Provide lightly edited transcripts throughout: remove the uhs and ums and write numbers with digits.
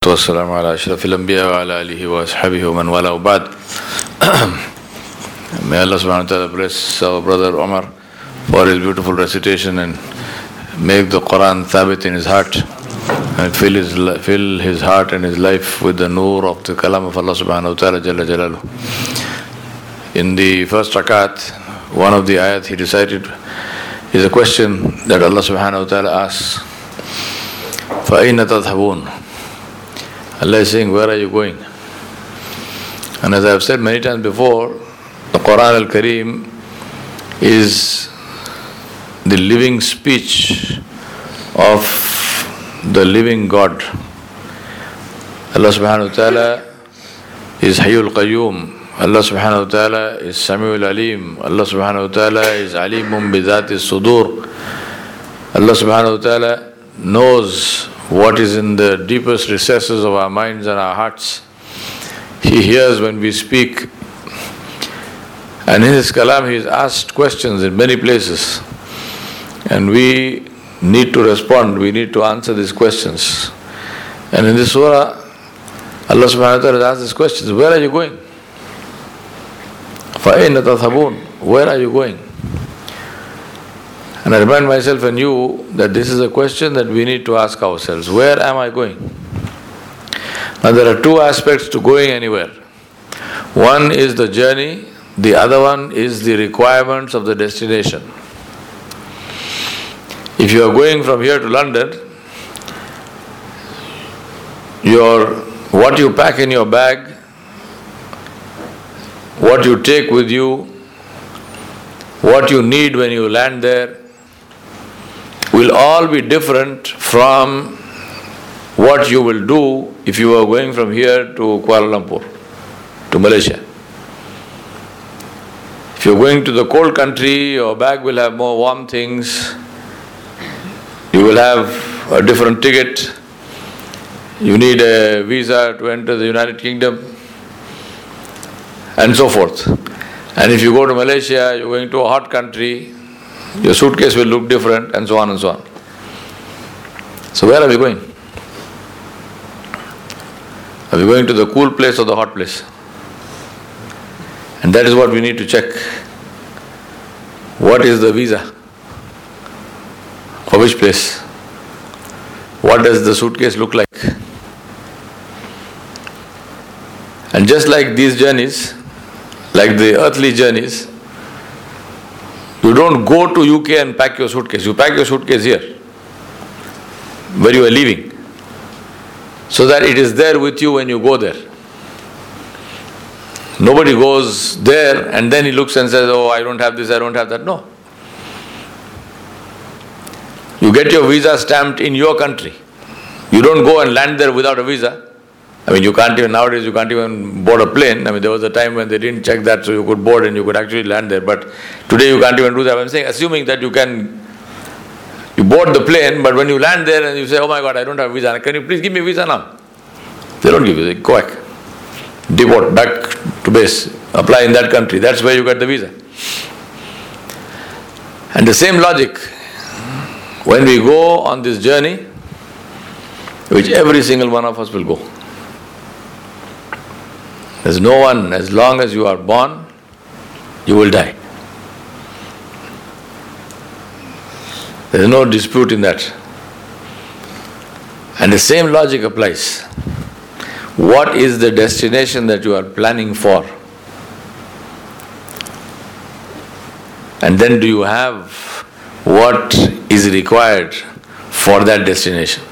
والسلام على أشرف الأنبياء وعلى آله وأصحابه ومن والاه وبعد. May Allah subhanahu wa ta'ala bless our brother Omar for his beautiful recitation and make the Quran thabit in his heart and fill his heart and his life with the noor of the kalam of Allah subhanahu wa ta'ala Jalla Jalaluhu. In the first rakat, one of the ayat he recited is a question that Allah subhanahu wa ta'ala asks, فَأَيْنَ تَذْهَبُونَ? Allah is saying, where are you going? And as I have said many times before, the Quran al-Kareem is the living speech of the living God. Allah subhanahu wa ta'ala is Hayyul Qayyum. Allah subhanahu wa ta'ala is Sami'ul Alim. Allah subhanahu wa ta'ala is Alimun Bidhati Sudur. Allah subhanahu wa ta'ala knows what is in the deepest recesses of our minds and our hearts. He hears when we speak. And in his kalam he is asked questions in many places. And we need to respond, we need to answer these questions. And in this surah, Allah subhanahu wa ta'ala has asked these questions. Where are you going? فَأَيْنَ تَذْهَبُونَ? Where are you going? And I remind myself and you that this is a question that we need to ask ourselves. Where am I going? Now there are two aspects to going anywhere. One is the journey, the other one is the requirements of the destination. If you are going from here to London, what you pack in your bag, what you take with you, what you need when you land there, will all be different from what you will do if you are going from here to Kuala Lumpur, to Malaysia. If you are going to the cold country, your bag will have more warm things, you will have a different ticket, you need a visa to enter the United Kingdom, and so forth. And if you go to Malaysia, you are going to a hot country, your suitcase will look different, and so on and so on. So where are we going? Are we going to the cool place or the hot place? And that is what we need to check. What is the visa? For which place? What does the suitcase look like? And just like these journeys, like the earthly journeys, you don't go to UK and pack your suitcase. You pack your suitcase here, where you are leaving, so that it is there with you when you go there. Nobody goes there and then he looks and says, oh, I don't have this, I don't have that. No. You get your visa stamped in your country. You don't go and land there without a visa. I mean, nowadays you can't even board a plane. I mean, there was a time when they didn't check that, so you could board and you could actually land there. But today you can't even do that. I'm saying, assuming that you board the plane, but when you land there and you say, oh my God, I don't have a visa, can you please give me a visa now? They don't give you, they go back. Deport, back to base, apply in that country. That's where you get the visa. And the same logic, when we go on this journey, which every single one of us will go. There's no one, as long as you are born, you will die. There is no dispute in that. And the same logic applies. What is the destination that you are planning for? And then do you have what is required for that destination?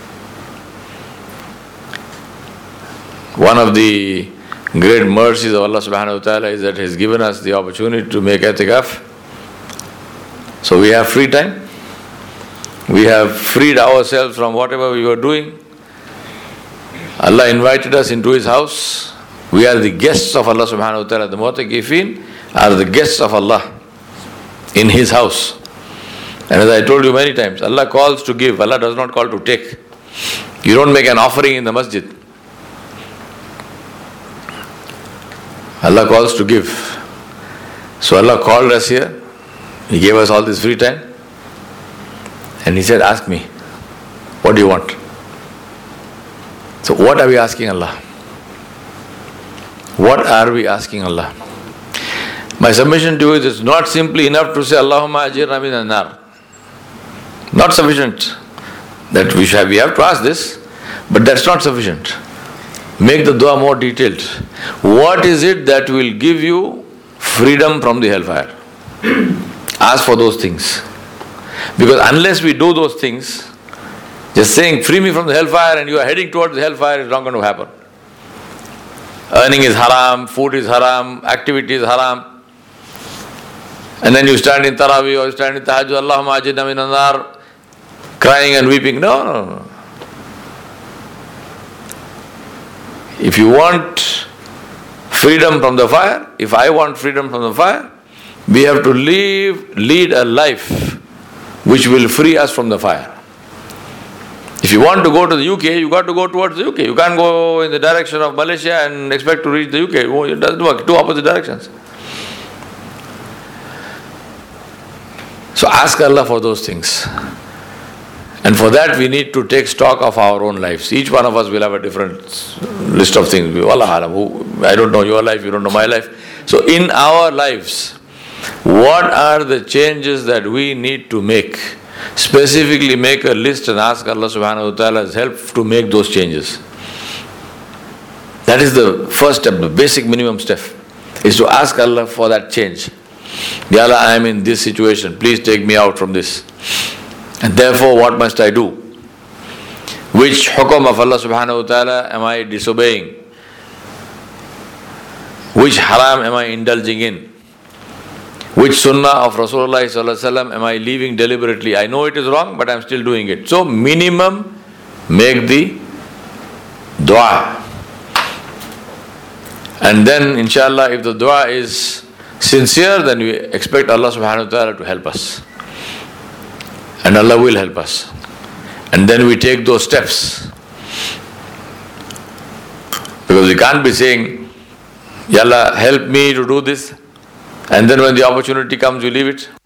One of the great mercies of Allah subhanahu wa ta'ala is that He has given us the opportunity to make i'tikaf. So we have free time. We have freed ourselves from whatever we were doing. Allah invited us into His house. We are the guests of Allah subhanahu wa ta'ala. The mu'takifin are the guests of Allah in His house. And as I told you many times, Allah calls to give. Allah does not call to take. You don't make an offering in the masjid. Allah calls to give. So Allah called us here. He gave us all this free time. And He said, ask me, what do you want? So what are we asking Allah? What are we asking Allah? My submission to you is it's not simply enough to say Allahumma ajirna min an-nar. Not sufficient. That we have to ask this, but that's not sufficient. Make the dua more detailed. What is it that will give you freedom from the hellfire? Ask for those things. Because unless we do those things, just saying free me from the hellfire and you are heading towards the hellfire is not going to happen. Earning is haram, food is haram, activity is haram. And then you stand in Taraweeh or you stand in Tahajjud, Allahumma ajirna min an-nar, crying and weeping. No. If you want freedom from the fire, if I want freedom from the fire, we have to lead a life which will free us from the fire. If you want to go to the UK, you got to go towards the UK. You can't go in the direction of Malaysia and expect to reach the UK. It doesn't work. Two opposite directions. So ask Allah for those things. And for that we need to take stock of our own lives. Each one of us will have a different list of things. I don't know your life, you don't know my life. So in our lives, what are the changes that we need to make? Specifically make a list and ask Allah subhanahu wa ta'ala's help to make those changes. That is the first step, the basic minimum step, is to ask Allah for that change. Ya Allah, I am in this situation, please take me out from this. And therefore, what must I do? Which hukum of Allah subhanahu wa ta'ala am I disobeying? Which haram am I indulging in? Which sunnah of Rasulullah sallallahu alaihi wasallam am I leaving deliberately? I know it is wrong, but I am still doing it. So minimum, make the dua. And then inshallah, if the dua is sincere, then we expect Allah subhanahu wa ta'ala to help us. And Allah will help us. And then we take those steps. Because we can't be saying, Ya Allah, help me to do this. And then when the opportunity comes, you leave it.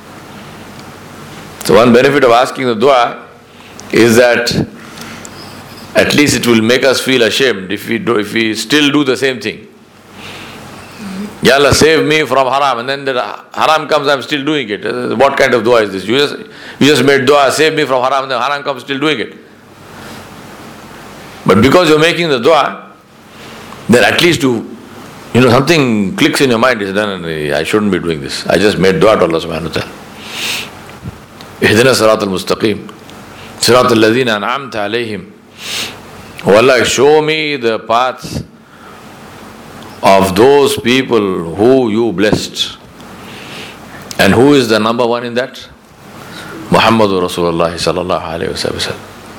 So one benefit of asking the dua is that at least it will make us feel ashamed if we still do the same thing. Ya Allah, save me from haram, and then the haram comes, I'm still doing it. What kind of dua is this? You just made dua, save me from haram, and then haram comes, still doing it. But because you're making the dua, then at least something clicks in your mind, is done, I shouldn't be doing this. I just made dua to Allah subhanahu wa ta'ala. Ihdina siratal mustaqim, siratal ladhina an'amta alayhim. Oh Allah, show me the path of those people who you blessed. And who is the number one in that? Muhammadur Rasulullah sallallahu alayhi wa sallam.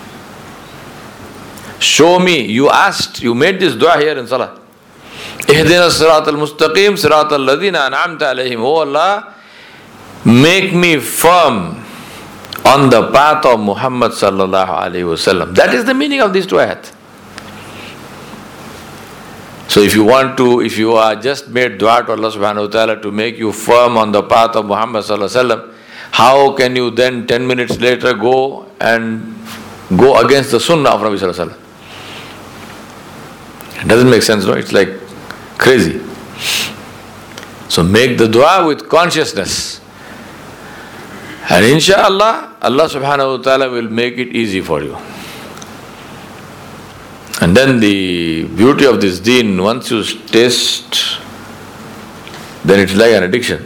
Show me, you made this dua here in Salah. Ihdina siratal mustaqim, siratal ladhina an'amta alayhim. Oh Allah, make me firm on the path of Muhammad sallallahu alayhi wa sallam. That is the meaning of these two ayat. So if you are just made dua to Allah subhanahu wa ta'ala to make you firm on the path of Muhammad sallallahu alayhi wa sallam, how can you then 10 minutes later go against the sunnah of Nabi sallallahu alayhi wa sallam? It doesn't make sense, no? It's like crazy. So make the dua with consciousness. And inshallah, Allah subhanahu wa ta'ala will make it easy for you. And then the beauty of this deen, once you taste, then it's like an addiction.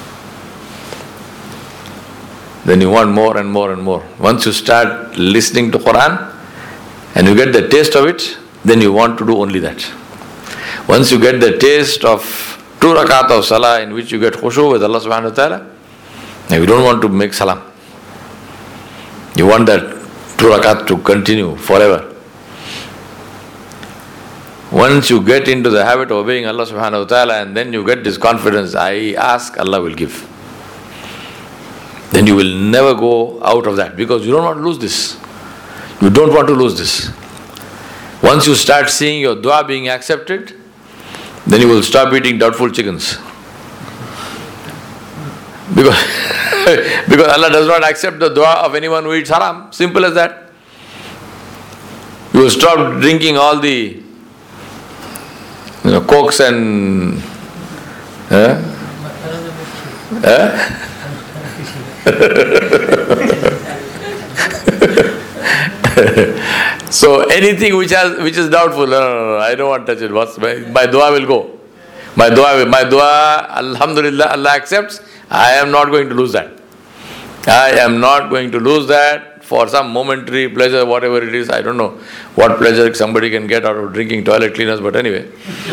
Then you want more and more and more. Once you start listening to Quran and you get the taste of it, then you want to do only that. Once you get the taste of 2 rakat of salah in which you get khushu with Allah subhanahu wa ta'ala, now you don't want to make salam. You want that 2 rakat to continue forever. Once you get into the habit of obeying Allah subhanahu wa ta'ala and then you get this confidence, I ask, Allah will give. Then you will never go out of that because you don't want to lose this. You don't want to lose this. Once you start seeing your dua being accepted, then you will stop eating doubtful chickens. Because Allah does not accept the dua of anyone who eats haram. Simple as that. You will stop drinking all the cokes and so anything which is doubtful, no, I don't want to touch it. My dua will go. My dua, alhamdulillah, Allah accepts. I am not going to lose that. I am not going to lose that for some momentary pleasure, whatever it is. I don't know what pleasure somebody can get out of drinking toilet cleaners, but anyway.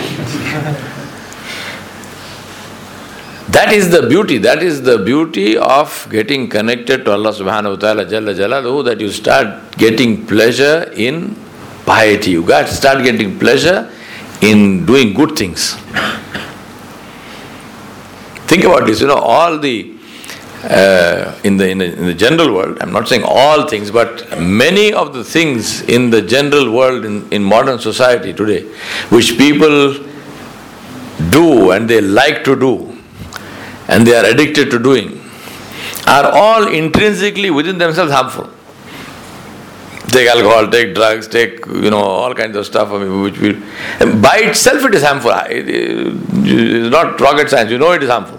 That is the beauty. That is the beauty of getting connected to Allah subhanahu wa ta'ala Jalla Jalaluhu, that you start getting pleasure in piety. You start getting pleasure in doing good things. Think about this, all the in the general world, I'm not saying all things, but many of the things in the general world in modern society today, which people do and they like to do, and they are addicted to doing, are all intrinsically within themselves harmful. Take alcohol, take drugs, take all kinds of stuff. By itself it is harmful. It is not rocket science. It is harmful.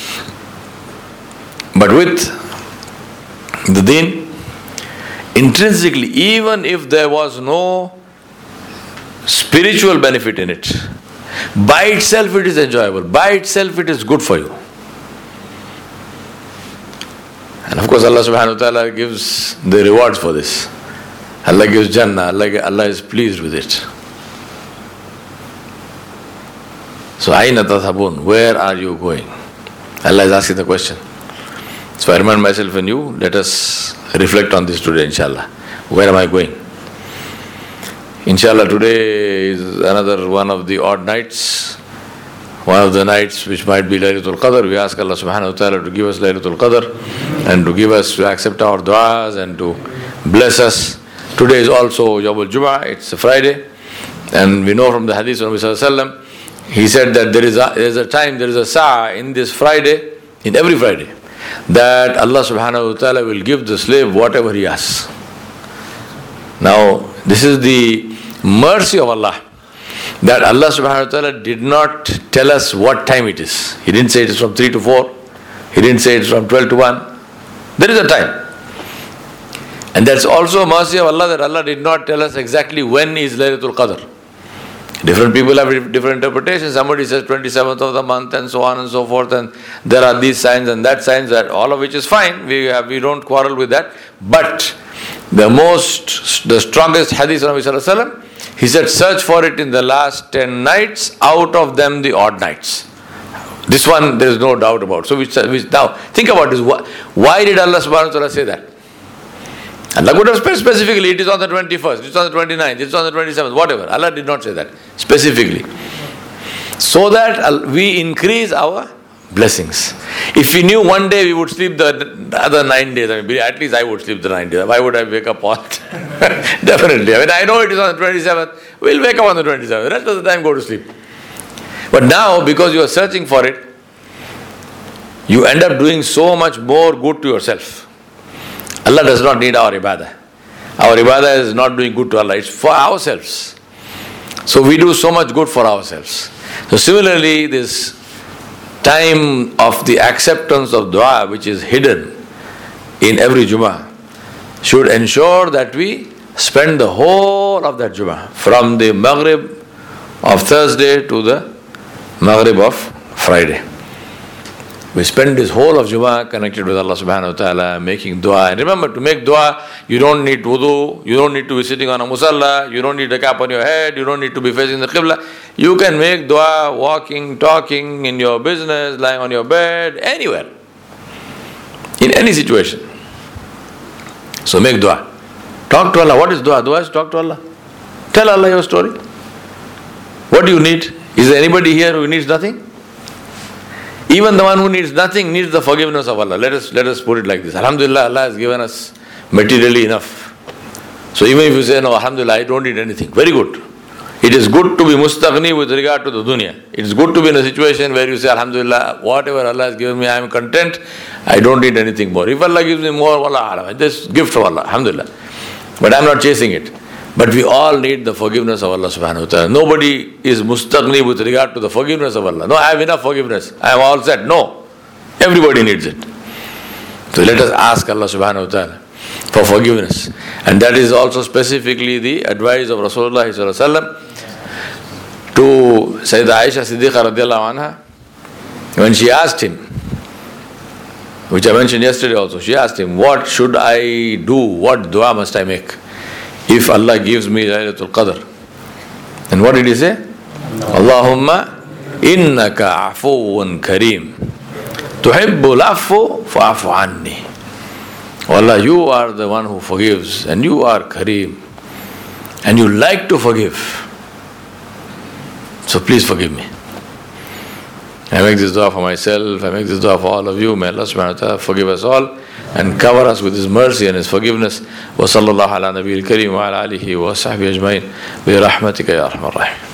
But with the deen, intrinsically, even if there was no spiritual benefit in it, by itself it is enjoyable. By itself it is good for you. And of course Allah subhanahu wa ta'ala gives the rewards for this. Allah gives Jannah, Allah is pleased with it. So Aina Tathabun, where are you going? Allah is asking the question. So I remind myself and you, let us reflect on this today, inshallah. Where am I going? Inshallah, today is another one of the odd nights. One of the nights which might be Laylatul Qadr. We ask Allah subhanahu wa ta'ala to give us Laylatul Qadr and to accept our du'as and to bless us. Today is also Yawmul Jum'ah, it's a Friday. And we know from the hadith of Nabi Sallallahu Alaihi Wasallam, he said that there is a time, there is a sa'a in this Friday, in every Friday, that Allah subhanahu wa ta'ala will give the slave whatever he asks. Now, this is the mercy of Allah, that Allah subhanahu wa ta'ala did not tell us what time it is. He didn't say it is from 3 to 4. He didn't say it is from 12 to 1. There is a time. And that's also a mercy of Allah, that Allah did not tell us exactly when is Laylatul Qadr. Different people have different interpretations. Somebody says 27th of the month and so on and so forth, and there are these signs and that signs, that all of which is fine. We don't quarrel with that. But the strongest hadith of Nabi Sallallahu Alaihi Wasallam, he said, search for it in the last 10 nights, out of them the odd nights. This one there is no doubt about. So now think about this. Why did Allah subhanahu wa ta'ala say that? Allah could have said specifically, it is on the 21st, it is on the 29th, it is on the 27th, whatever. Allah did not say that specifically. So that we increase our blessings. If we knew one day we would sleep the other 9 days, at least I would sleep the 9 days. Why would I wake up on Definitely. I know it is on the 27th, we'll wake up on the 27th. The rest of the time go to sleep. But now, because you are searching for it, you end up doing so much more good to yourself. Allah does not need our ibadah. Our ibadah is not doing good to Allah, it's for ourselves. So we do so much good for ourselves. So similarly, this time of the acceptance of dua, which is hidden in every Jummah, should ensure that we spend the whole of that Jummah, from the Maghrib of Thursday to the Maghrib of Friday. We spend this whole of Jummah connected with Allah subhanahu wa ta'ala, making dua. And remember, to make dua, you don't need wudu, you don't need to be sitting on a musalla, you don't need a cap on your head, you don't need to be facing the qibla. You can make dua walking, talking, in your business, lying on your bed, anywhere. In any situation. So make dua. Talk to Allah. What is dua? Dua is talk to Allah. Tell Allah your story. What do you need? Is there anybody here who needs nothing? Even the one who needs nothing needs the forgiveness of Allah. Let us put it like this. Alhamdulillah, Allah has given us materially enough. So even if you say, no, Alhamdulillah, I don't need anything. Very good. It is good to be mustaghni with regard to the dunya. It is good to be in a situation where you say, Alhamdulillah, whatever Allah has given me, I am content. I don't need anything more. If Allah gives me more, wallah alam. This gift of Allah, Alhamdulillah. But I am not chasing it. But we all need the forgiveness of Allah subhanahu wa ta'ala. Nobody is mustaghni with regard to the forgiveness of Allah. No, I have enough forgiveness. I am all set. No. Everybody needs it. So let us ask Allah subhanahu wa ta'ala for forgiveness. And that is also specifically the advice of Rasulullah sallallahu alaihi wasallam to Sayyidah Aisha Siddiqa radiallahu anha, when she asked him, which I mentioned yesterday also, she asked him, what should I do? What dua must I make if Allah gives me Laylatul Qadr? And what did he say? Allahumma innaka afuun kareem tuhibbul afu fa'afu anni. Oh Allah, you are the one who forgives, and you are Kareem, and you like to forgive. So please forgive me. I make this dua for myself, I make this dua for all of you. May Allah subhanahu wa ta'ala forgive us all and cover us with His mercy and His forgiveness. Wa sallallahu ala nabiyil kareem wa ala alihi wa sahbihi ajma'in bi rahmatika ya arhamar rahim.